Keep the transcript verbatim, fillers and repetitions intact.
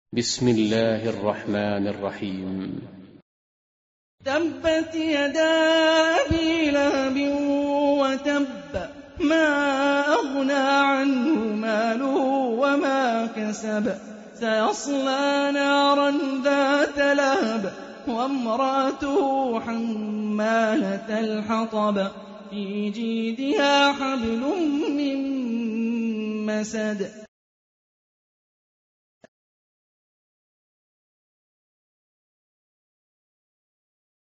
بسم الله الرحمن الرحيم. تبت يدا أبي لهب وتب ما أغنى عنه ماله وما كسب سيصلى نارا ذات لهب وامرأته حمالة الحطب في جيدها حبل من مسد